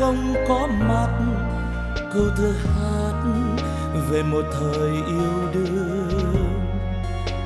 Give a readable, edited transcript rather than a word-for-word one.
không có mặt, câu thơ hát về một thời yêu đương.